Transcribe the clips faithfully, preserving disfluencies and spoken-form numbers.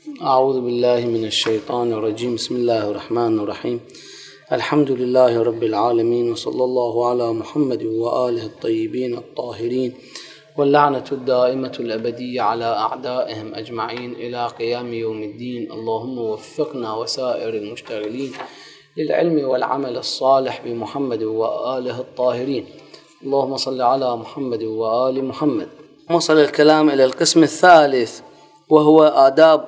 أعوذ بالله من الشيطان الرجيم. بسم الله الرحمن الرحيم. الحمد لله رب العالمين، وصلى الله على محمد وآله الطيبين الطاهرين، واللعنة الدائمة الأبدية على أعدائهم أجمعين إلى قيام يوم الدين. اللهم وفقنا وسائر المشتغلين للعلم والعمل الصالح بمحمد وآله الطاهرين. اللهم صل على محمد وآل محمد. وصل الكلام إلى القسم الثالث، وهو آداب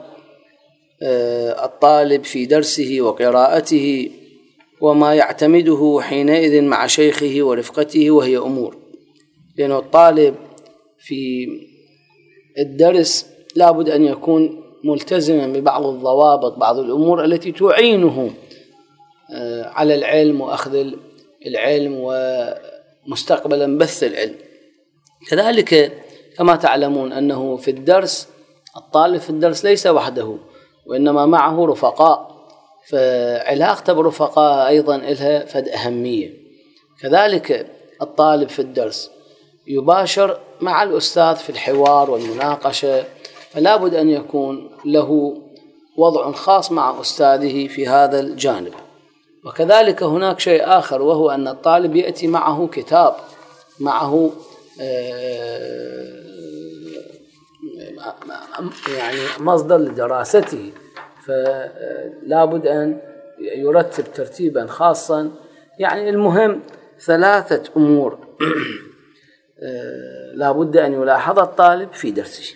الطالب في درسه وقراءته وما يعتمده حينئذ مع شيخه ورفقته، وهي أمور. لأن الطالب في الدرس لابد أن يكون ملتزما ببعض الضوابط، بعض الأمور التي تعينه على العلم وأخذ العلم ومستقبلا بث العلم. كذلك كما تعلمون أنه في الدرس الطالب في الدرس ليس وحده، وإنما معه رفقاء، فعلاقته برفقاء أيضا لها فد أهمية. كذلك الطالب في الدرس يباشر مع الأستاذ في الحوار والمناقشة، فلا بد أن يكون له وضع خاص مع أستاذه في هذا الجانب. وكذلك هناك شيء آخر، وهو أن الطالب يأتي معه كتاب، معه يعني مصدر لدراسته، فلا بد أن يرتب ترتيبا خاصا. يعني المهم ثلاثة أمور لا بد أن يلاحظ الطالب في درسه.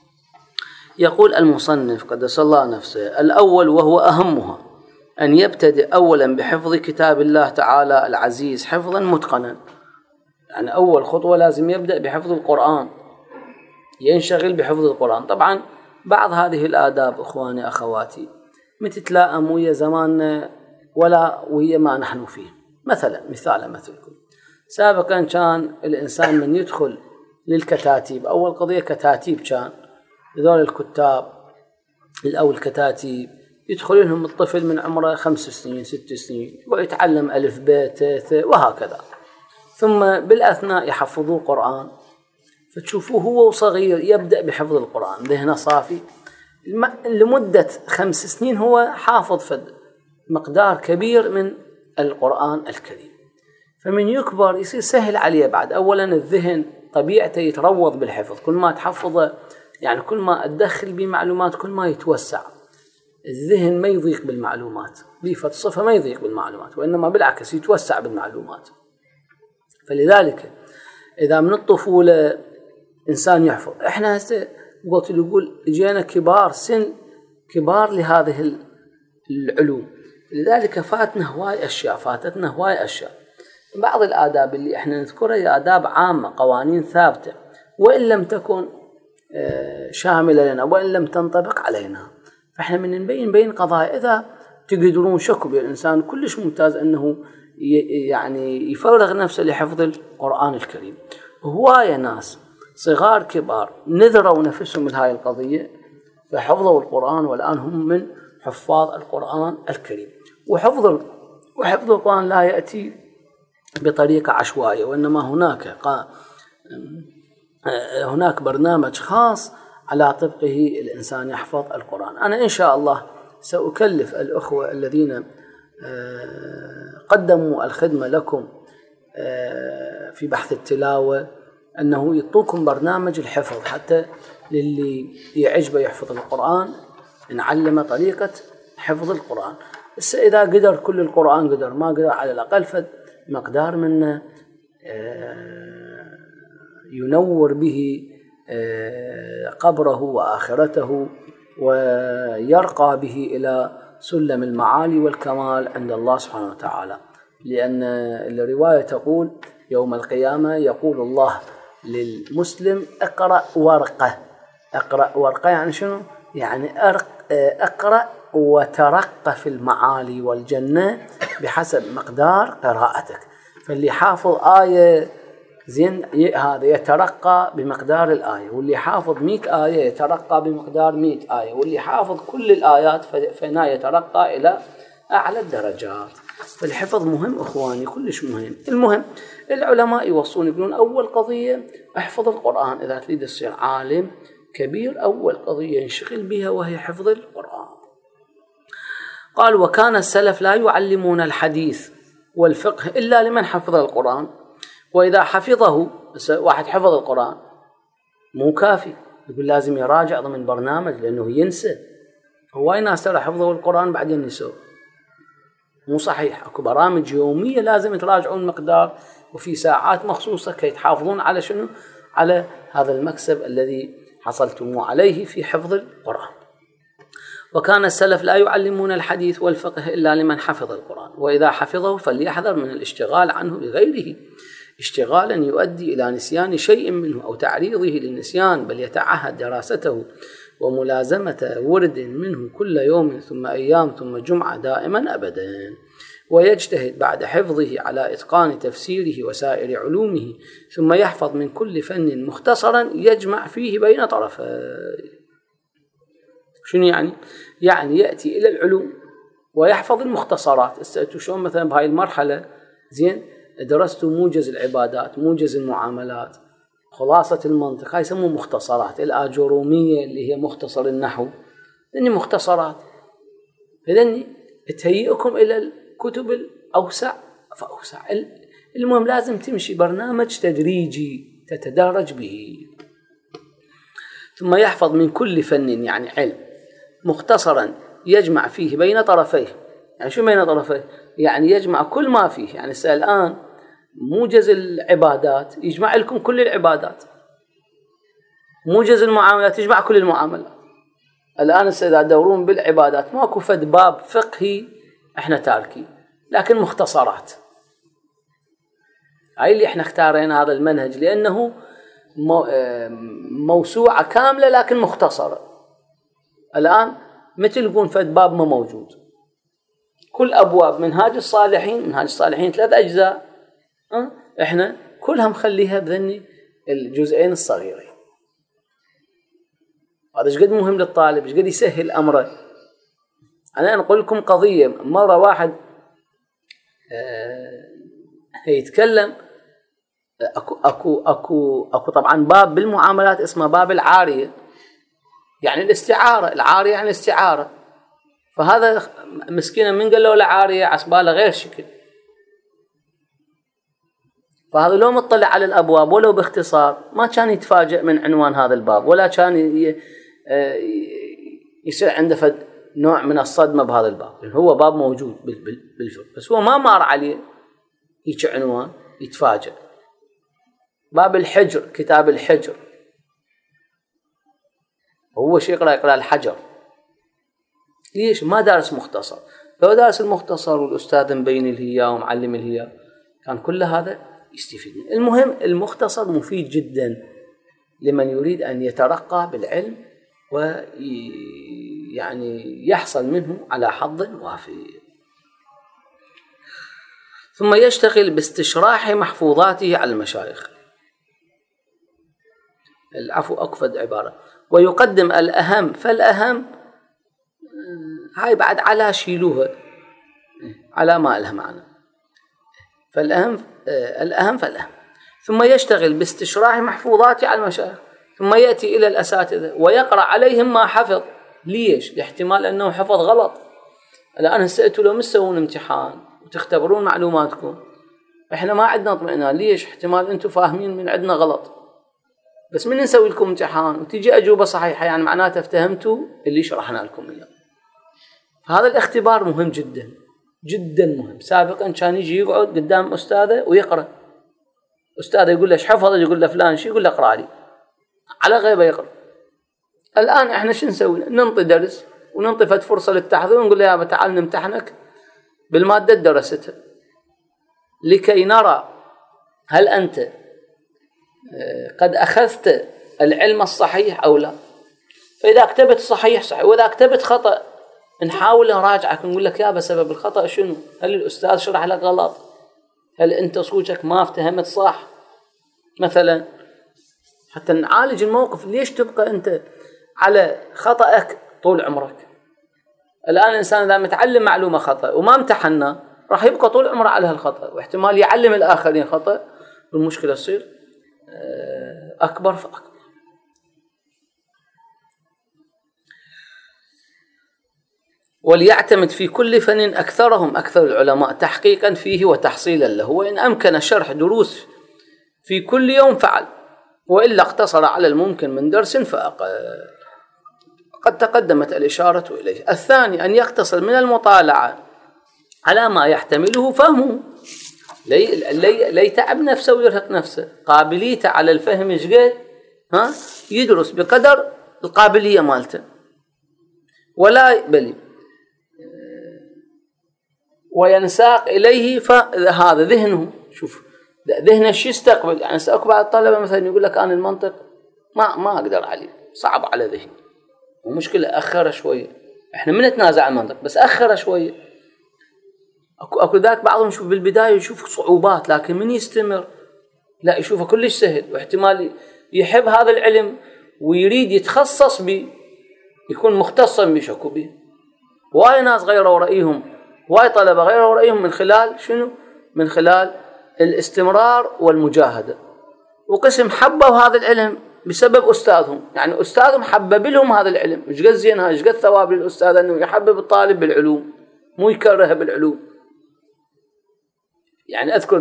يقول المصنف قدس الله نفسه: الأول وهو أهمها أن يبتدئ أولا بحفظ كتاب الله تعالى العزيز حفظا متقنا. يعني أول خطوة لازم يبدأ بحفظ القرآن، ينشغل بحفظ القرآن. طبعا بعض هذه الآداب إخواني أخواتي متتلائم ويا زماننا ولا ويا ما نحن فيه. مثلا مثال مثلكم، سابقا كان الإنسان من يدخل للكتاتيب، أول قضية كتاتيب، كان هذول الكتاب الأول الكتاتيب يدخل لهم الطفل من عمره خمس سنين ست سنين ويتعلم ألف ب ت ث وهكذا، ثم بالأثناء يحفظوه قرآن، فتشوفوه هو صغير يبدأ بحفظ القرآن ذهنه صافي، لمدة خمس سنين هو حافظ فد مقدار كبير من القرآن الكريم. فمن يكبر يصير سهل عليه بعد. أولا الذهن طبيعته يتروض بالحفظ، كل ما تحفظه يعني كل ما أدخل بمعلومات كل ما يتوسع الذهن، ما يضيق بالمعلومات، بيفت صفة ما يضيق بالمعلومات، وإنما بالعكس يتوسع بالمعلومات. فلذلك إذا من الطفولة إنسان يحفظ، إحنا هسه قلت له يقول جينا كبار سن كبار لهذه العلوم، لذلك فاتنا هواي أشياء فاتتنا هواي أشياء. بعض الآداب اللي إحنا نذكرها هي آداب عامة، قوانين ثابتة، وإن لم تكن شاملة لنا وإن لم تنطبق علينا، فإحنا من نبين بين قضايا. إذا تقدرون شكوا بالإنسان كلش ممتاز أنه يعني يفرغ نفسه لحفظ القرآن الكريم. هواية ناس صغار كبار نذروا نفسهم لهذه القضية فحفظوا القرآن، والآن هم من حفاظ القرآن الكريم. وحفظ وحفظ القرآن لا يأتي بطريقة عشوائية، وإنما هناك هناك برنامج خاص على طبقه الإنسان يحفظ القرآن. أنا إن شاء الله سأكلف الأخوة الذين قدموا الخدمة لكم في بحث التلاوة أنه يعطوكم برنامج الحفظ، حتى للي يعجبه يحفظ القرآن نعلمه طريقة حفظ القرآن. بس إذا قدر كل القرآن قدر، ما قدر على الأقل فد مقدار منه ينور به قبره وآخرته، ويرقى به إلى سلم المعالي والكمال عند الله سبحانه وتعالى. لأن الرواية تقول يوم القيامة يقول الله للمسلم: اقرأ ورقة. اقرأ ورقة يعني شنو؟ يعني اقرأ وترقى في المعالي والجنة بحسب مقدار قراءتك. فاللي حافظ آية زين هذا يترقى بمقدار الآية، واللي حافظ مئة آية يترقى بمقدار مئة آية، واللي حافظ كل الآيات فإنه يترقى إلى أعلى الدرجات. فالحفظ مهم إخواني، كلش مهم. المهم العلماء يوصون يقولون أول قضية احفظ القرآن إذا تريد تصير عالم كبير، أول قضية ينشغل بها وهي حفظ القرآن. قال: وكان السلف لا يعلمون الحديث والفقه إلا لمن حفظ القرآن، وإذا حفظه، واحد حفظ القرآن مو كافي، يقول لازم يراجع ضمن برنامج لأنه ينسى. هواي ناس ترى حفظوا القرآن بعدين نسوا، مو صحيح. اكو برامج يومية لازم تراجعون مقدار، وفي ساعات مخصوصة كي تحافظون على شنو؟ على هذا المكسب الذي حصلتم عليه في حفظ القرآن. وكان السلف لا يعلمون الحديث والفقه إلا لمن حفظ القرآن، وإذا حفظه فليحذر من الاشتغال عنه بغيره اشتغالا يؤدي إلى نسيان شيء منه أو تعريضه للنسيان، بل يتعهد دراسته وملازمة ورد منه كل يوم ثم أيام ثم جمعة دائما أبدا، ويجتهد بعد حفظه على إتقان تفسيره وسائر علومه، ثم يحفظ من كل فن مختصرا يجمع فيه بين طرفيه. شنو يعني؟ يعني يأتي إلى العلوم ويحفظ المختصرات. استأتوا شلون مثلا بهاي المرحلة زين درستوا موجز العبادات، موجز المعاملات، خلاصة المنطق، هاي يسموه مختصرات. الآجرومية اللي هي مختصر النحو، لأني مختصرات. إذن تهيئكم إلى الكتب الأوسع فأوسع. المهم لازم تمشي برنامج تدريجي تتدرج به. ثم يحفظ من كل فن يعني علم مختصرا يجمع فيه بين طرفيه. يعني شو بين طرفيه؟ يعني يجمع كل ما فيه. يعني الآن موجز العبادات يجمع لكم كل العبادات، موجز المعاملات يجمع كل المعاملات. الآن إذا تدورون بالعبادات ماكو فد باب فقهي احنا تاركين، لكن مختصرات. هاي اللي احنا اختارينا هذا المنهج لأنه موسوعة كاملة لكن مختصرة. الآن مثل يقول فد باب ما موجود. كل أبواب منهاج الصالحين، منهاج الصالحين ثلاث أجزاء، أه؟ احنا كلها مخليها بذني الجزئين الصغيرين. هذا ايش قد مهم للطالب، ايش قد يسهل أمره. أنا أقول لكم قضية. مرة واحد آه يتكلم أكو أكو أكو أكو طبعا باب بالمعاملات اسمه باب العارية، يعني الاستعارة. العارية يعني الاستعارة. فهذا مسكينة من قال له العارية عسبالة غير شكل، فهذا لو مطلع على الأبواب ولو باختصار ما كان يتفاجئ من عنوان هذا الباب، ولا كان يصير عنده نوع من الصدمة بهذا الباب، لأن هو باب موجود بالفقه بس هو ما مار عليه هيك عنوان يتفاجئ. باب الحجر، كتاب الحجر، هو شيء يقرأ يقرأ الحجر. ليش؟ ما دارس مختصر. لو دارس المختصر والأستاذ مبين الهيا ومعلم الهيا كان كل هذا يستفيد. المهم المختصر مفيد جدا لمن يريد أن يترقى بالعلم ويعني يحصل منه على حظ وافر. ثم يشتغل باستشراح محفوظاته على المشايخ. العفو أكفد عبارة. ويقدم الأهم فالأهم، هاي بعد على شيلوها على ما لها معنى. فالأهم الأهم فالأهم. ثم يشتغل باستشراح محفوظاته على المشايخ، ثم يأتي إلى الأساتذة ويقرأ عليهم ما حفظ. ليش؟ لاحتمال أنه حفظ غلط. الآن هسأتوا لو مستوون امتحان وتختبرون معلوماتكم، إحنا ما عندنا اطمئنان. ليش؟ احتمال أنتم فاهمين من عندنا غلط، بس من نسوي لكم امتحان وتيجي أجوبة صحيحة يعني معناته افتهمتوا اللي شرحنا لكم إياه. هذا الاختبار مهم جدا جدا مهم. سابقا كان يجي يقعد قدام أستاذه ويقرأ، أستاذه يقول له ايش حفظ، يقول له فلان شي، يقول له اقرأ لي على غيبة يقرأ. الآن احنا شو نسوي؟ ننطي درس وننطي فد فرصة للتحضير ونقول له يا تعال نمتحنك بالمادة درستها لكي نرى هل أنت قد أخذت العلم الصحيح أو لا. فإذا كتبت صحيح صحيح، وإذا كتبت خطأ نحاول نراجعك ونقول لك يا بسبب الخطأ شنو، هل الأستاذ شرح لك غلط، هل أنت صوتك ما افتهمت صح مثلا، حتى نعالج الموقف. ليش تبقى أنت على خطأك طول عمرك؟ الآن الإنسان إذا متعلم معلومة خطأ وما امتحنا راح يبقى طول عمره على هالخطأ، واحتمال يعلم الآخرين خطأ والمشكلة تصير أكبر فأكبر. وليعتمد في كل فن أكثرهم أكثر العلماء تحقيقا فيه وتحصيلا له، وإن أمكن شرح دروس في كل يوم فعل، وإلا اقتصر على الممكن من درس فأقل. قد تقدمت الإشارة إليه. الثاني أن يقتصر من المطالعة على ما يحتمله فهمه، لي, لي, لي تعب نفسه ويرهق نفسه. قابليته على الفهم شقد ها يدرس بقدر القابلية مالته، ولا بلي وينساق إليه فهذا ذهنه. شوف ذهنه شو يستقبل. يعني سأقبل الطلبة مثلا يقول لك أنا المنطق ما ما أقدر عليه، صعب على ذهني، ومشكلة أخره شوية. إحنا من نتنازع المنطق بس أخره شوية. أكو أكو ذاك بعضهم يشوف بالبداية يشوف صعوبات، لكن من يستمر لا يشوفه كلش سهل، واحتمال يحب هذا العلم ويريد يتخصص به، يكون مختصا بشكو به. واي ناس غيروا رأيهم، واي طلبة غيروا رأيهم من خلال شنو؟ من خلال الاستمرار والمجاهدة. وقسم حبوا هذا العلم بسبب أستاذهم، يعني أستاذهم حبب لهم هذا العلم. مش قد زينها، مش قد ثواب للأستاذ أنه يحبب الطالب بالعلوم مو يكره بالعلوم. يعني أذكر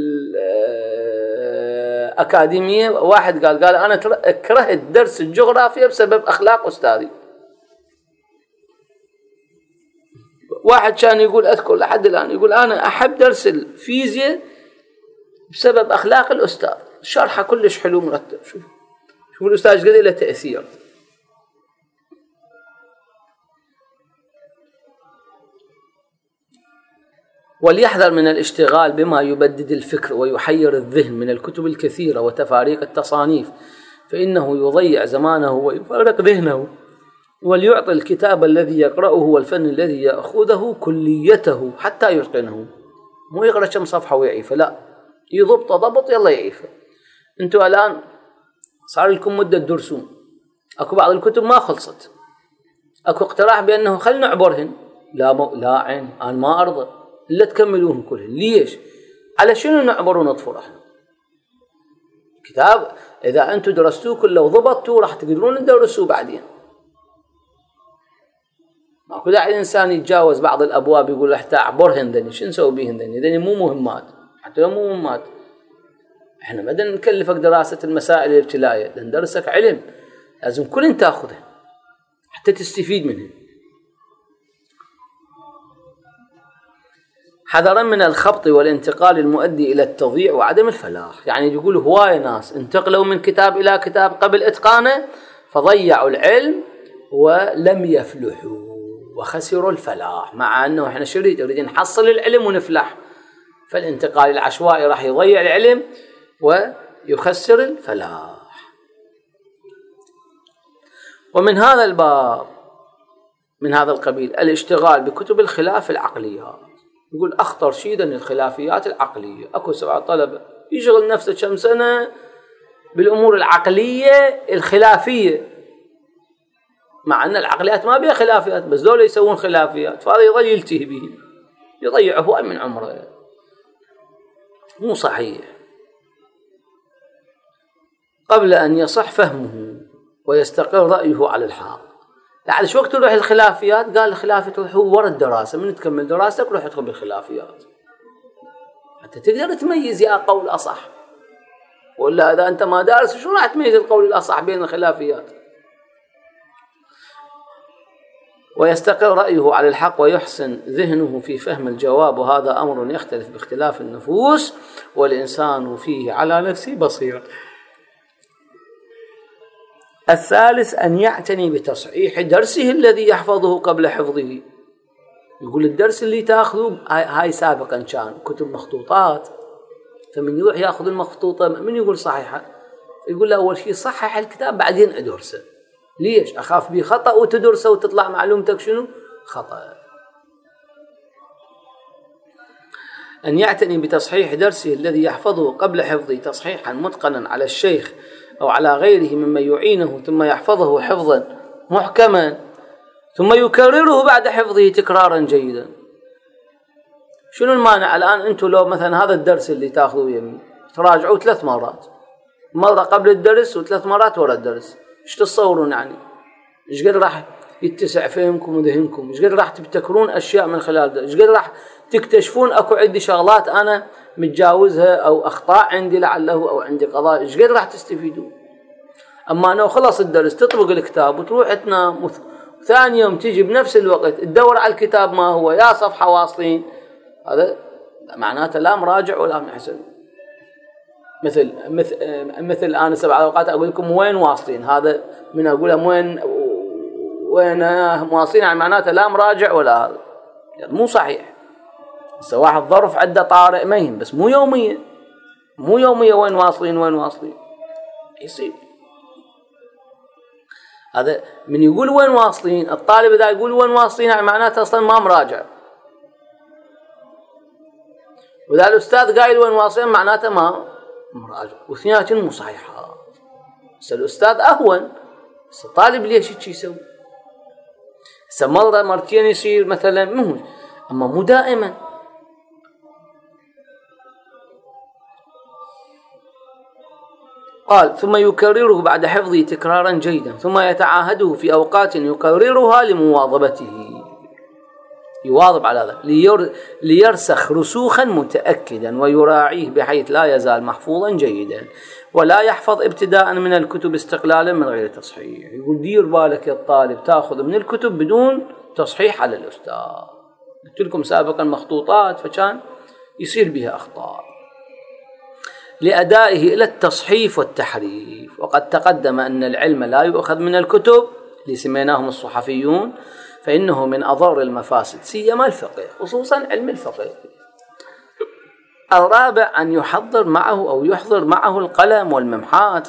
بالأكاديمية واحد قال قال أنا كرهت درس الجغرافيا بسبب أخلاق أستاذي. واحد كان يقول أذكر لحد الآن يقول أنا أحب درس الفيزياء بسبب أخلاق الأستاذ، شرحه كلش حلو مرتب. شوف شوف الأستاذ قد له تأثير. وليحذر من الاشتغال بما يبدد الفكر ويحير الذهن من الكتب الكثيرة وتفاريق التصانيف، فإنه يضيع زمانه ويفارق ذهنه. وليعطي الكتاب الذي يقرأه والفن الذي يأخذه كليته حتى يتقنه. مو يقرأ كم صفحة ويعيفه، لا يضبط ضبط يلا يعيفه. انتوا الآن صار لكم مدة تدرسون، اكو بعض الكتب ما خلصت، اكو اقتراح بأنه خل نعبرهن. لا م... لا عين أنا ما أرضى إلا تكملوهم كلهن. ليش؟ على شنو نعبر ونطفر احنا؟ كتاب إذا أنتوا درستوه كله وضبطتوه راح تقدرون تدرسوه بعدين. ماكو داعي الإنسان يتجاوز بعض الأبواب يقول له حتى أعبرهن ذني، شو نسوي بهن ذني؟ ذني مو مهمات، حتى لو مو مهمات. احنا ما بدنا نكلفك دراسة المسائل الابتلائية، ندرسك علم لازم كلن تاخذه حتى تستفيد منه. حذرا من الخبط والانتقال المؤدي إلى التضييع وعدم الفلاح. يعني يقول هواي ناس انتقلوا من كتاب إلى كتاب قبل إتقانه فضيعوا العلم ولم يفلحوا وخسروا الفلاح، مع أنه احنا شريد نريد نحصل العلم ونفلح. فالانتقال العشوائي راح يضيع العلم ويخسر الفلاح. ومن هذا الباب من هذا القبيل الاشتغال بكتب الخلاف العقليات. يقول أخطر شيء الخلافيات العقلية. أكو سبعة طلبة يشغل نفسه كم سنة بالأمور العقلية الخلافية، مع أن العقليات ما بيها خلافيات، بس دول يسوون خلافيات، فهذا يضيع يلتهي به، يضيع هواي من عمره. مو صحيح. قبل أن يصح فهمه ويستقر رأيه على الحق. يعني شو وقت تروح الخلافيات؟ قال الخلافيات هو ورا الدراسة، من تكمل دراستك روح ادخل بالخلافيات حتى تقدر تميز يا قول أصح، ولا إذا أنت ما دارس شو راح تميز القول الأصح بين الخلافيات؟ ويستقر رأيه على الحق ويحسن ذهنه في فهم الجواب، وهذا أمر يختلف باختلاف النفوس والإنسان فيه على نفسه بصيرة. الثالث أن يعتني بتصحيح درسه الذي يحفظه قبل حفظه. يقول الدرس اللي تأخذه هاي سابقا كان كتب مخطوطات، فمن يروح يأخذ المخطوطة من يقول صحيحة، يقول له أول شيء صحح الكتاب بعدين أدرسه. ليش؟ أخاف بيه خطأ وتدرسه وتطلع معلومتك شنو؟ خطأ. أن يعتني بتصحيح درسه الذي يحفظه قبل حفظه تصحيحا متقنا على الشيخ أو على غيره ممن يعينه، ثم يحفظه حفظا محكما، ثم يكرره بعد حفظه تكرارا جيدا. شنو المانع الآن أنتم لو مثلا هذا الدرس اللي تأخذوه يمي تراجعوه ثلاث مرات، مرة قبل الدرس وثلاث مرات وراء الدرس، ايش تتصورون يعني؟ ايش قد راح يتسع فهمكم وذهنكم، ايش قد راح تبتكرون اشياء من خلال ده، ايش قد راح تكتشفون اكو عندي شغلات انا متجاوزها او اخطاء عندي لعله او عندي قضايا، ايش قد راح تستفيدون. اما انه خلص الدرس تطبق الكتاب وتروح تنام، ثاني يوم تيجي بنفس الوقت تدور على الكتاب ما هو يا صفحه واصلين، هذا معناته لا مراجع ولا محسن. مثل مثل مثل انا سبع اوقات اقول لكم وين واصلين، هذا من اقول لهم وين وين واصلين يعني معناته لا مراجع ولا هذا، يعني مو صحيح. هسه واحد ظرف عنده طارئ مهم بس مو يوميا، مو يوميا وين واصلين وين واصلين يصير. هذا من يقول وين واصلين، الطالب اذا يقول وين واصلين يعني معناته اصلا ما مراجع، واذا الاستاذ قايل وين واصلين معناته ما مراجع، واثنيناتهم مو صحيحات. بس الاستاذ اهون، بس الطالب ليش هيك يسوي؟ هسه مره مرتين يصير مثلا مو، اما مو دائما. قال ثم يكرره بعد حفظه تكرارا جيدا، ثم يتعاهده في أوقات يكررها لمواظبته، يواظب على هذا ليرسخ رسوخا متأكدا، ويراعيه بحيث لا يزال محفوظا جيدا، ولا يحفظ ابتداء من الكتب استقلالا من غير تصحيح. يقول دير بالك يا الطالب تأخذ من الكتب بدون تصحيح على الأستاذ. قلت لكم سابقا مخطوطات فكان يصير بها أخطاء لأدائه إلى التصحيف والتحريف. وقد تقدم أن العلم لا يؤخذ من الكتب اللي سميناهم الصحفيون، فإنه من أضر المفاسد سيما الفقه، خصوصا علم الفقه. الرابع أن يحضر معه أو يحضر معه القلم والممحات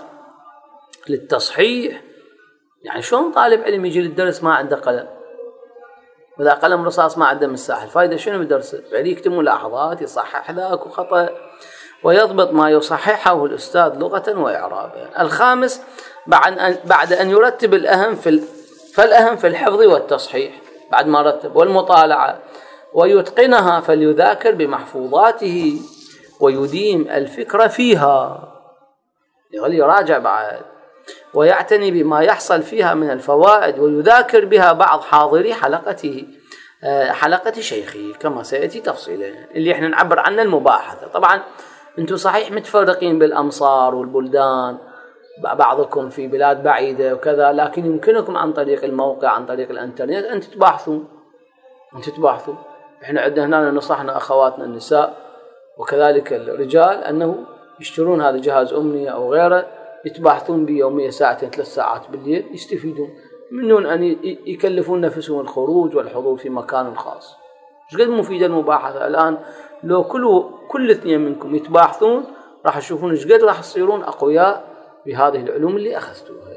للتصحيح. يعني شلون طالب علم يجي للدرس ما عنده قلم، وإذا قلم رصاص ما عنده مساحة، الفائدة شنو بدرسه؟ يعني يكتب ملاحظات يصحح ذاك وخطأ، ويضبط ما يصححه الأستاذ لغة وإعرابا. الخامس بعد أن, بعد أن يرتب الأهم في فالأهم في الحفظ والتصحيح بعد ما رتب والمطالعة ويتقنها، فليذاكر بمحفوظاته ويديم الفكرة فيها، يغلي يراجع بعد، ويعتني بما يحصل فيها من الفوائد، ويذاكر بها بعض حاضري حلقته حلقة شيخه كما سيأتي تفصيلا، اللي احنا نعبر عنه المباحثة. طبعا انتم صحيح متفرقين بالأمصار والبلدان، بعضكم في بلاد بعيدة وكذا، لكن يمكنكم عن طريق الموقع عن طريق الانترنت أن تتباحثون أن تتباحثوا. احنا عندنا هنا نصحنا أخواتنا النساء وكذلك الرجال أنه يشترون هذا جهاز أمنية أو غيره، يتباحثون بيومية ساعتين ثلاث ساعات بالليل، يستفيدون من دون أن يكلفون نفسهم الخروج والحضور في مكان خاص. مش قد مفيدة المباحثة الآن؟ لو كل كل اثنين منكم يتباحثون راح تشوفون ايش قد راح تصيرون أقوياء بهذه العلوم اللي أخذتوها.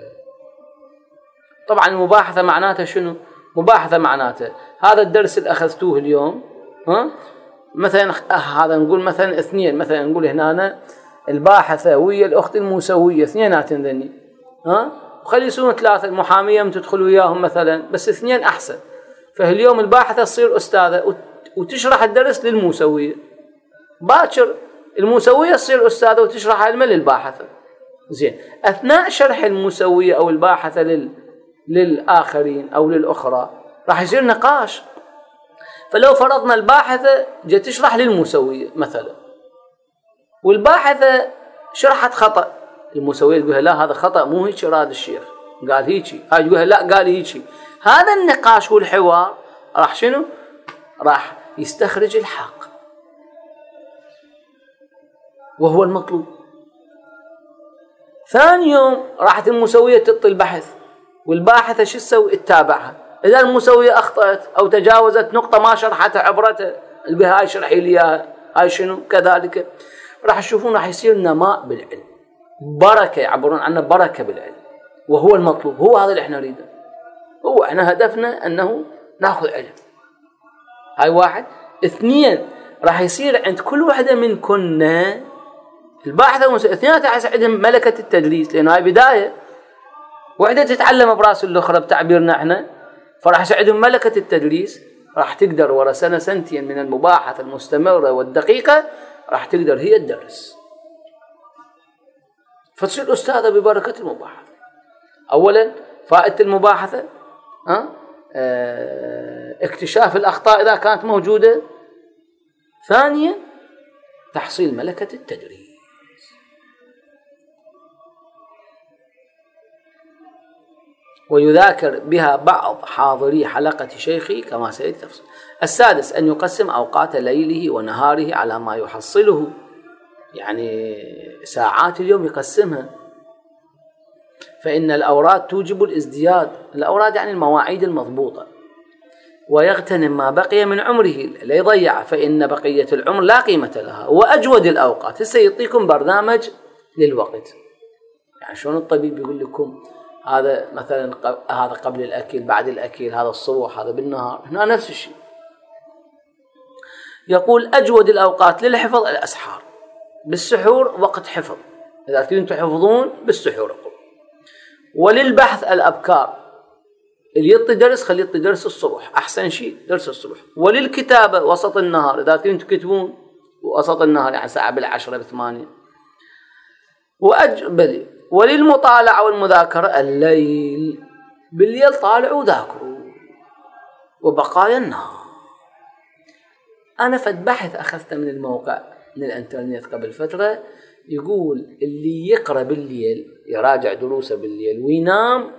طبعا المباحثة معناتها شنو؟ مباحثة معناتها هذا الدرس اللي أخذتوه اليوم، ها مثلا هذا نقول مثلا اثنين، مثلا نقول هنا أنا الباحثة ويا الأخت الموسوية اثنيناتن ذني، ها وخلي يصيرون ثلاثة، المحامية تدخل وياهم مثلا، بس اثنين أحسن. فاليوم الباحثة تصير أستاذة وتشرح الدرس للموسوية، باكر الموسوية تصير أستاذة وتشرح علمه للباحثة. زين، أثناء شرح الموسوية أو الباحثة لل... للآخرين أو للأخرى راح يصير نقاش. فلو فرضنا الباحثة جت تشرح للموسوية مثلا، والباحثة شرحت خطأ، الموسوية تقولها لا هذا خطأ مو هيك راد الشيخ قال هيك، هاي تقولها لا قال هيك. هذا النقاش والحوار راح شنو؟ راح يستخرج الحق، وهو المطلوب. ثاني يوم راحت المسوية تعطي البحث، والباحثة شو تسوي؟ تتابعها. إذا المسوية أخطأت أو تجاوزت نقطة ما شرحتها عبرتها، هاي شرحي لي هاي شنو كذلك، راح تشوفون راح يصير نماء بالعلم، بركة، يعبرون عنه بركة بالعلم، وهو المطلوب. هو هذا اللي احنا نريده، هو احنا هدفنا أنه ناخذ علم. هاي واحد. اثنين، راح يصير عند كل واحدة من كنا الباحثة والمسوية اثنيناتها عندهم ملكة التدريس، لأن هاي بداية، واحدة تتعلم براس الأخرى بتعبيرنا احنا، فراح يساعدهم ملكة التدريس، راح تقدر ورا سنة سنتين من المباحثة المستمرة والدقيقة راح تقدر هي تدرس، فتصير أستاذة ببركة المباحثة. أولا فائدة المباحثة، ها اكتشاف الأخطاء إذا كانت موجودة. ثانيا تحصيل ملكة التدريس. ويذاكر بها بعض حاضري حلقة شيخي كما سيأتي تفصيل. السادس أن يقسم أوقات ليله ونهاره على ما يحصله، يعني ساعات اليوم يقسمها، فإن الأوراد توجب الازدياد. الأوراد يعني المواعيد المضبوطة. ويغتنم ما بقي من عمره لا يضيع، فإن بقية العمر لا قيمة لها. وأجود الأوقات، هسه يعطيكم برنامج للوقت. يعني شلون الطبيب يقول لكم هذا مثلا هذا قبل الأكل، بعد الأكل، هذا الصبح، هذا بالنهار، هنا نفس الشيء. يقول أجود الأوقات للحفظ الأسحار، بالسحور وقت حفظ، إذا كنتم تحفظون بالسحور. وللبحث الأبكار، اللي يعطي درس خليه يعطي درس الصبح، أحسن شيء درس الصبح. وللكتابة وسط النهار، إذا كنتم تكتبون وسط النهار يعني ساعة بالعشرة بثمانية. وأجبل وللمطالعة والمذاكرة الليل، بالليل طالعوا وذاكروا. وبقايا النهار. أنا فد بحث أخذته من الموقع من الانترنت قبل فترة، يقول اللي يقرأ بالليل يراجع دروسه بالليل وينام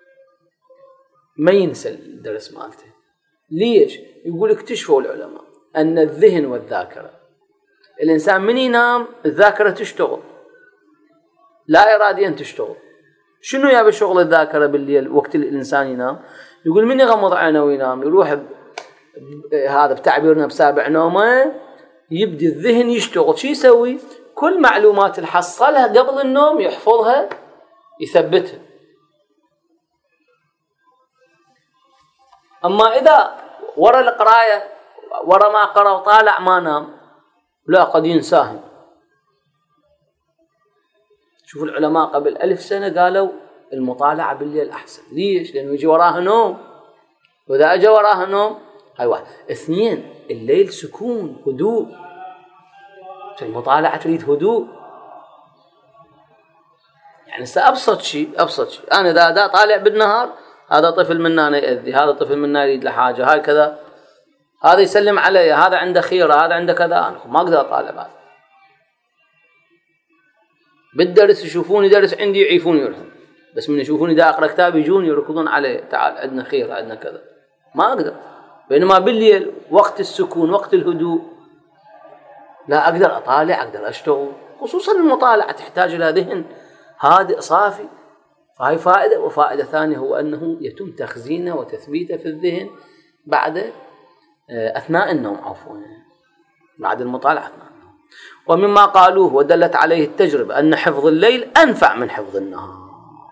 ما ينسى الدرس مالته. ليش؟ يقول اكتشفوا العلماء أن الذهن والذاكرة، الإنسان من ينام الذاكرة تشتغل لا إراديا تشتغل. شنو يا بشغل الذاكرة بالليل وقت الإنسان ينام؟ يقول من يغمض عينه وينام يروح ب... هذا بتعبيرنا بسابع نومه يبدي الذهن يشتغل. شو يسوي؟ كل معلومات اللي حصلها قبل النوم يحفظها يثبتها. أما إذا ورا القراية ورا ما قرأ وطالع ما نام لا قد ينساهم. شوفوا العلماء قبل ألف سنة قالوا المطالعة بالليل أحسن. ليش؟ لأنه يجي وراها نوم، وإذا أجى وراها نوم هاي واحد. اثنين، الليل سكون هدوء، المطالعة تريد هدوء. يعني سأبسط شيء أبسط شيء أنا إذا دا طالع بالنهار هذا طفل منا يأذي، هذا طفل منا يريد لحاجة، هاي كذا، هذا يسلم علي، هذا عنده خيرة، هذا عنده كذا، أنا ما أقدر أطالع بعد. بالدرس يشوفوني درس عندي يعيفوني يرهم، بس من يشوفوني دا أقرأ كتاب يجون يركضون علي، تعال عندنا خير عندنا كذا، ما أقدر. بينما بالليل وقت السكون وقت الهدوء لا أقدر أطالع، أقدر أشتغل. خصوصا المطالعة تحتاج إلى ذهن هادئ صافي، فهي فائدة. وفائدة ثانية هو أنه يتم تخزينه وتثبيته في الذهن بعد أثناء النوم، عفوا بعد المطالعة أثناء النوم. ومما قالوه ودلت عليه التجربة أن حفظ الليل أنفع من حفظ النهار.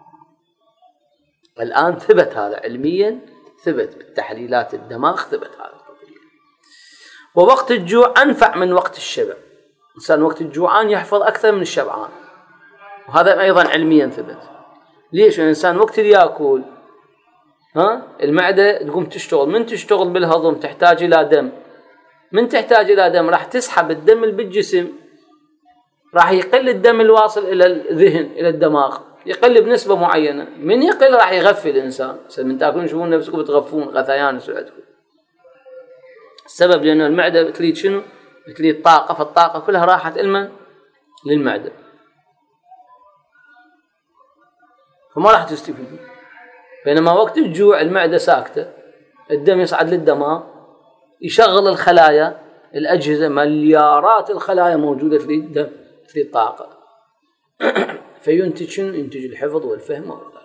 الآن ثبت هذا علميا، ثبت بالتحليلات الدماغ، ثبت هذا القضية. ووقت الجوع أنفع من وقت الشبع. الإنسان وقت الجوعان يحفظ أكثر من الشبعان، وهذا أيضا علميا ثبت. ليش؟ الإنسان وقت اللي يأكل ها المعدة تقوم تشتغل، من تشتغل بالهضم تحتاج إلى دم، من تحتاج إلى دم راح تسحب الدم اللي بالجسم، راح يقل الدم الواصل إلى الذهن إلى الدماغ، يقل بنسبة معينة. من يقل راح يغفي الإنسان. من تأكلون شوفون نفسكم بتغفون غثيان سعدكم. السبب لأنه المعدة بتريد شنو؟ بتريد طاقة، فالطاقة كلها راحت إلمن؟ للمعدة، فما راح تستفيد. بينما وقت الجوع المعدة ساكتة، الدم يصعد للدماغ، يشغل الخلايا، الأجهزة مليارات الخلايا موجودة في الدم في الطاقة فينتج شنو؟ ينتج الحفظ والفهم والغير.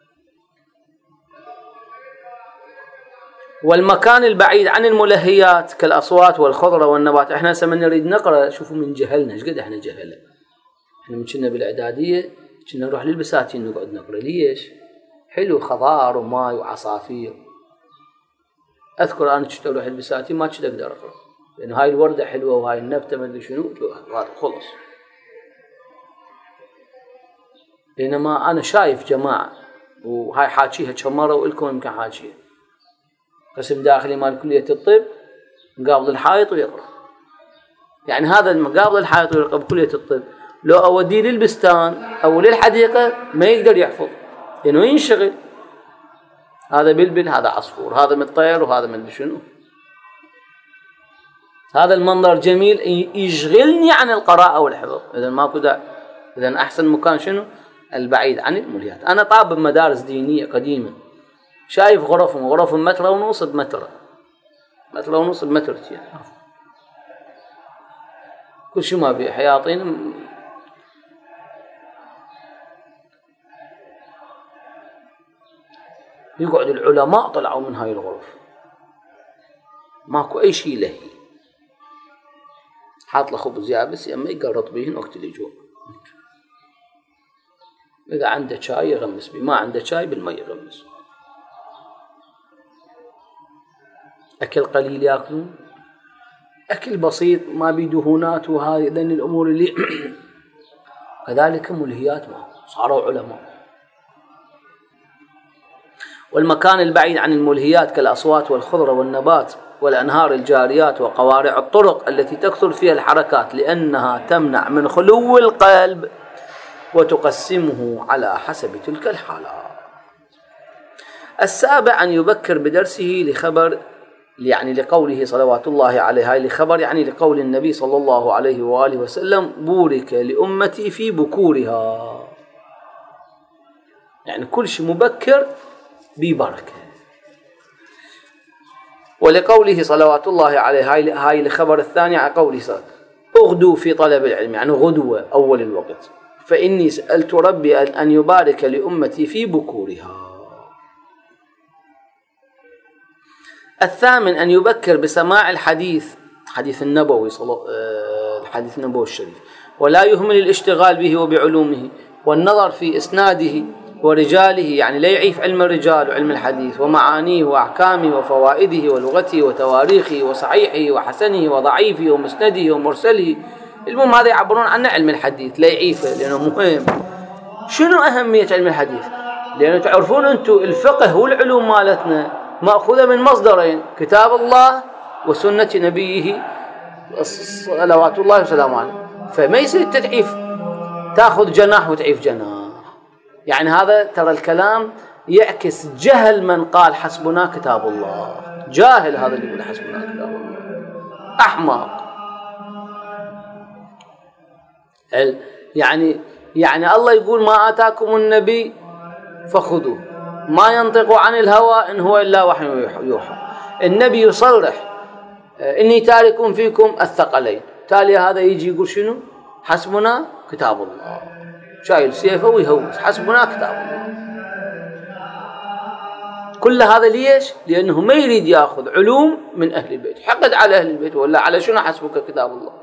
والمكان البعيد عن الملهيات كالأصوات والخضرة والنبات. احنا هسه من نريد نقرأ شوفوا من جهلنا ايش قد احنا جهلة. احنا من كنا بالإعدادية كنا نروح للبساتين نقعد نقرأ. ليش؟ حلو خضار وماء وعصافير. أذكر أنا كنت أروح البساتين ما كنت أقدر أقرأ، لأنه هاي الوردة حلوة وهاي النبتة ما أدري شنو وهذا خلص. بينما أنا شايف جماعة، وهاي حاكيها كم مرة وإلكم يمكن حاكيها، قسم داخلي مال كلية الطب مقابل الحائط ويقرأ. يعني هذا مقابل الحائط ويقرأ بكلية الطب لو أوديه للبستان أو للحديقة ما يقدر يحفظ، لأنه ينشغل. هذا بلبل، هذا عصفور، هذا من الطير وهذا من شنو. هذا المنظر جميل يشغلني عن القراءة والحفظ. إذا ماكو داعي. إذا أحسن مكان شنو؟ البعيد عن الملهيات. أنا طالب مدارس دينية قديمة، شايف غرفهم غرف متر ونص بمتر، متر ونص بمتر، كل شيء ما في حياطين. يقعد العلماء طلعوا من هاي الغرف، ماكو أي شيء لهي، حاط له خبز يابس يا اما يقرط به وقت اللي يجوع. إذا عنده شاي يغمس به، ما عنده شاي بالماء يغمس. أكل قليل يأكلون، أكل بسيط ما بدهونات وهذه ذن الأمور اللي كذلك ملهيات ما صاروا علماء. والمكان البعيد عن الملهيات كالأصوات والخضرة والنبات والأنهار الجاريات وقوارع الطرق التي تكثر فيها الحركات، لأنها تمنع من خلو القلب وتقسمه على حسب تلك الحالات. السابع أن يبكر بدرسه لخبر، يعني لقوله صلوات الله عليه، هاي لخبر يعني لقول النبي صلى الله عليه وآله وسلم: بورك لأمتي في بكورها، يعني كل شيء مبكر ببركة. ولقوله صلوات الله عليه، هاي هاي الخبر الثاني على قوله صلى الله عليه وسلم: اغدوا في طلب العلم، يعني غدوة أول الوقت، فإني سألت ربي أن يبارك لأمتي في بكورها. الثامن أن يبكر بسماع الحديث، حديث النبوي صلى الحديث النبوي الشريف، ولا يهمل الاشتغال به وبعلومه والنظر في إسناده ورجاله، يعني لا يعيف علم الرجال وعلم الحديث ومعانيه وأحكامه وفوائده ولغته وتواريخه وصحيحه وحسنه وضعيفه ومسنده ومرسله. المهم هذا يعبرون عنه علم الحديث، لا يعيفه لأنه مهم. شنو أهمية علم الحديث؟ لأنه تعرفون أنتم الفقه والعلوم مالتنا مأخوذة من مصدرين: كتاب الله وسنة نبيه صلوات الله وسلامه عليه. فما يصير تتعيف، تأخذ جناح وتعيف جناح. يعني هذا ترى الكلام يعكس جهل من قال حسبنا كتاب الله. جاهل هذا اللي يقول حسبنا كتاب الله، أحمق. يعني يعني الله يقول: ما آتاكم النبي فخذوه، ما ينطق عن الهوى إن هو إلا وحي يوحى. النبي يصرح: إني تارك فيكم الثقلين. تالي هذا يجي يقول شنو؟ حسبنا كتاب الله، شايل سيفه ويهوس: حسبنا كتاب الله. كل هذا ليش؟ لأنه ما يريد يأخذ علوم من أهل البيت، حقد على أهل البيت، ولا على شنو حسبك كتاب الله.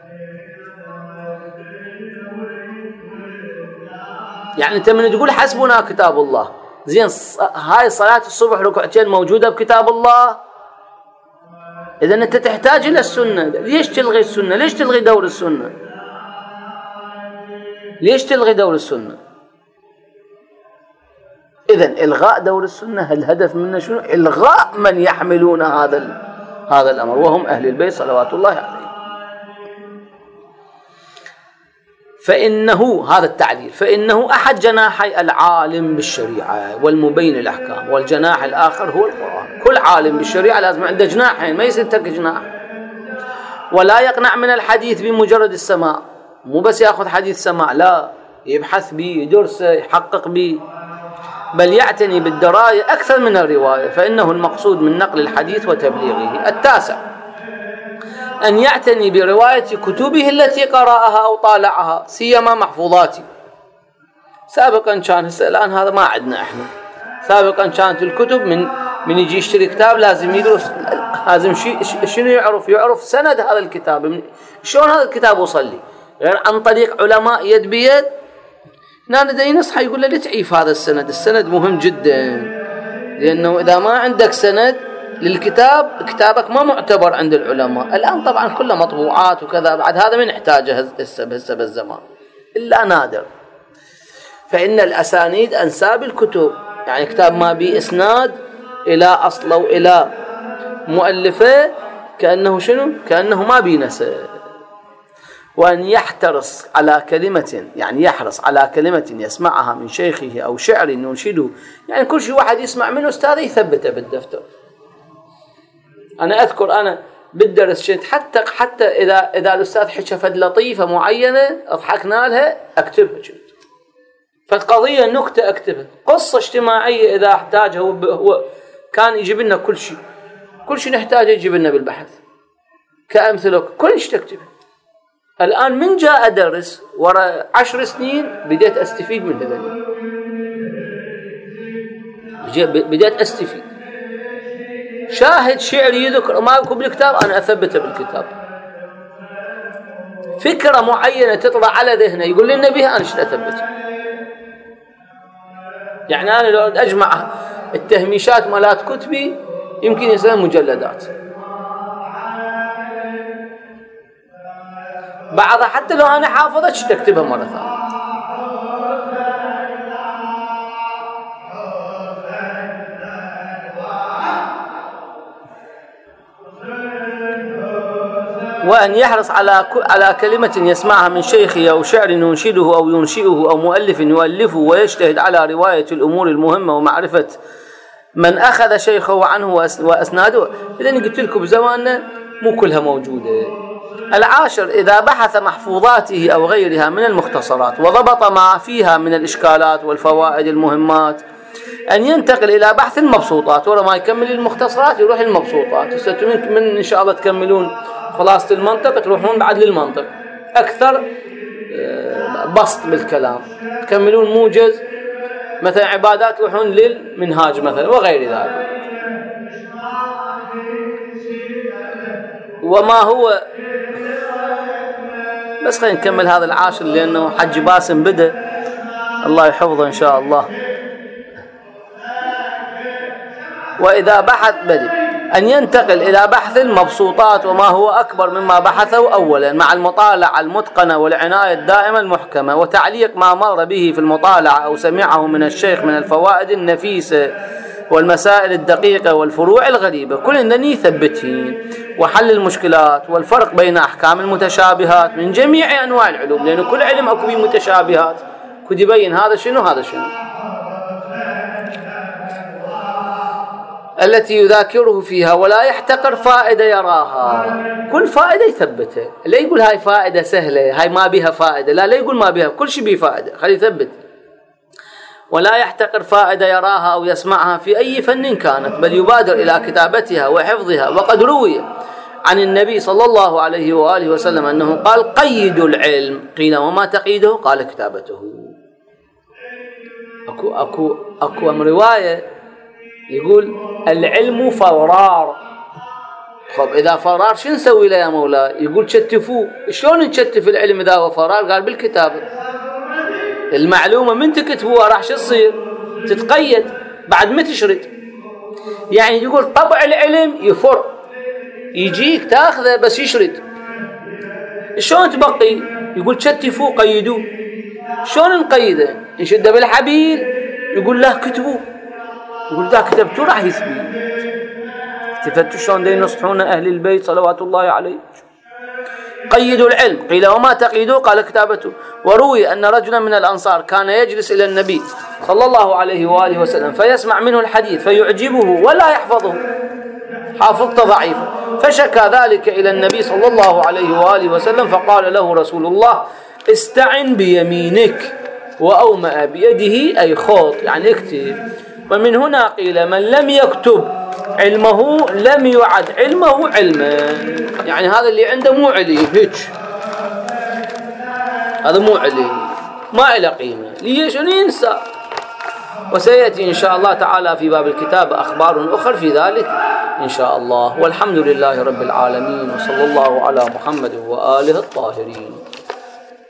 يعني أنت من تقول حسبنا كتاب الله، زين هاي صلاة الصبح ركعتين موجودة بكتاب الله، إذا أنت تحتاج إلى السنة. ليش تلغي السنة؟ ليش تلغي دور السنة؟ ليش تلغي دور السنة؟ إذن إلغاء دور السنة الهدف منه شنو؟ إلغاء من يحملون هذا هذا الأمر، وهم أهل البيت صلوات الله عليهم. فإنه هذا التعليل، فإنه أحد جناحي العالم بالشريعة والمبين الأحكام، والجناح الآخر هو القرآن. كل عالم بالشريعة لازم عنده جناحين، ما يصير تك جناح. ولا يقنع من الحديث بمجرد السماع، مو بس يأخذ حديث سماع، لا، يبحث به، يدرسه، يحقق به، بل يعتني بالدراية أكثر من الرواية، فإنه المقصود من نقل الحديث وتبليغه. التاسع أن يعتني برواية كتبه التي قرأها أو طالعها، سيما محفوظاتي. سابقا كان، هسه الآن هذا ما عندنا إحنا. سابقا كانت الكتب من من يجي يشتري كتاب لازم يدرس، لازم شيء شنو يعرف؟ يعرف سند هذا الكتاب، شلون هذا الكتاب وصل لي، غير عن طريق علماء يد بيد. هنا دا ينصح يقول له لا تعيف هذا السند، السند مهم جدا، لأنه إذا ما عندك سند للكتاب كتابك ما معتبر عند العلماء. الآن طبعا كله مطبوعات وكذا، بعد هذا من يحتاجه هسه بهسه بالزمان إلا نادر. فإن الأسانيد أنساب الكتب، يعني كتاب ما بيه إسناد إلى أصله وإلى مؤلفه كأنه شنو؟ كأنه ما بيه نسب. وأن يحترص على كلمة، يعني يحرص على كلمة يسمعها من شيخه أو شعر ينشده، يعني كل شيء واحد يسمع منه أستاذ يثبته بالدفتر. أنا أذكر أنا بالدرس شيء حتى حتى إذا إذا الأستاذ حكى فد لطيفة معينة أضحكنا لها أكتبها شيء. فالقضية نكتة أكتبها، قصة اجتماعية إذا احتاجها هو, هو كان يجيب لنا كل شيء، كل شيء نحتاجه يجيب لنا بالبحث كأمثلة كل شيء تكتبه. الآن من جاء أدرس وراء عشر سنين بديت أستفيد من هذا، بديت أستفيد. شاهد شعري يذكر ما يكون بالكتاب أنا أثبته بالكتاب. فكرة معينة تطلع على ذهنه يقول لنا بها أنا شو أثبتها. يعني أنا لو أجمع التهميشات مالات كتبي يمكن يصير مجلدات، بعضها حتى لو أنا حافظتش تكتبها مرة ثانية. وأن يحرص على على كلمة يسمعها من شيخه أو شعر ينشده أو ينشئه أو مؤلف يؤلفه، ويجتهد على رواية الأمور المهمة ومعرفة من أخذ شيخه عنه وأسناده. إذن قلت لكم بزماننا مو كلها موجودة. العاشر إذا بحث محفوظاته أو غيرها من المختصرات وضبط ما فيها من الإشكالات والفوائد المهمات أن ينتقل إلى بحث المبسوطات، ورا ما يكمل المختصرات يروح المبسوطات. من إن شاء الله تكملون خلاصة المنطق تروحون بعد للمنطق أكثر بسط بالكلام، تكملون موجز مثلا عبادات تروحون للمنهاج مثلا وغير ذلك. وما هو بس خلينا نكمل هذا العاشر لأنه حج باسم بدأ الله يحفظه إن شاء الله. وإذا بحث بدأ أن ينتقل إلى بحث المبسوطات وما هو أكبر مما بحثه أولا، مع المطالعة المتقنة والعناية الدائمة المحكمة، وتعليق ما مر به في المطالعة أو سمعه من الشيخ من الفوائد النفيسة والمسائل الدقيقة والفروع الغريبة كل إنني ثبتين، وحل المشكلات والفرق بين أحكام المتشابهات من جميع أنواع العلوم، لأنه كل علم أكو به متشابهات كد يبين هذا شنو هذا شنو، التي يذاكره فيها ولا يحتقر فائدة يراها. كل فائدة يثبتها، لا يقول هاي فائدة سهلة هاي ما بها فائدة، لا لا يقول ما بها، كل شيء به فائدة خلي يثبت. ولا يحتقر فائدة يراها أو يسمعها في أي فن كانت، بل يبادر إلى كتابتها وحفظها. وقد روي عن النبي صلى الله عليه وآله وسلم أنه قال قيدوا العلم، قيل وما تقيده؟ قال كتابته. أكو أكو أكو رواية يقول العلم فرار. طب إذا فرار شو نسوي له يا مولاي؟ يقول شتفوه. شلون نشتف العلم إذا هو فرار؟ قال بالكتابة. المعلومة من تكتبوها راح شو تصير؟ تتقيد بعد ما تشرد. يعني يقول طبع العلم يفر، يجيك تاخذه بس يشرد. شلون تبقي؟ يقول شتفوه قيدوه. شلون نقيده؟ نشده بالحبيل؟ يقول له كتبوه. يقول ذا كتبته راح يثبت. تفتوا شلون دي ينصحون أهل البيت صلوات الله عليه. قيدوا العلم، قيل وما تقيدوا؟ قال كتابته. وروي أن رجلا من الأنصار كان يجلس إلى النبي صلى الله عليه وآله وسلم فيسمع منه الحديث فيعجبه ولا يحفظه، حافظته ضعيفة، فشكى ذلك إلى النبي صلى الله عليه وآله وسلم فقال له رسول الله استعن بيمينك، وأومأ بيده أي خط يعني اكتب. ومن هنا قيل من لم يكتب علمه لم يعد علمه علما، يعني هذا اللي عنده مو علم هيك، هذا مو علم ما له قيمة، ليش ينسى. وسيأتي إن شاء الله تعالى في باب الكتاب أخبار أخرى في ذلك إن شاء الله. والحمد لله رب العالمين، وصلى الله على محمد وآله الطاهرين.